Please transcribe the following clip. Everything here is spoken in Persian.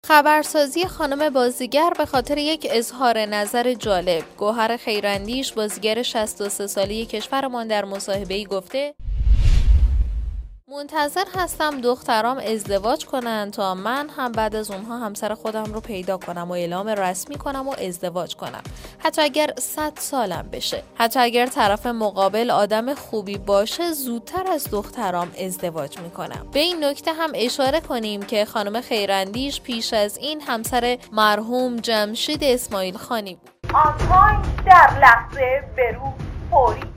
خبرسازی خانم بازیگر به خاطر یک اظهار نظر جالب. گوهر خیراندیش، بازیگر 63 ساله کشورمان، در مصاحبه‌ای گفته منتظر هستم دخترام ازدواج کنن تا من هم بعد از اونها همسر خودم رو پیدا کنم و اعلام رسمی کنم و ازدواج کنم. حتی اگر 100 سالم بشه. حتی اگر طرف مقابل آدم خوبی باشه، زودتر از دخترام ازدواج میکنم. به این نکته هم اشاره کنیم که خانم خیراندیش پیش از این همسر مرحوم جمشید اسماعیل خانی بود. آن تایم در لحظه، به روز، فوری.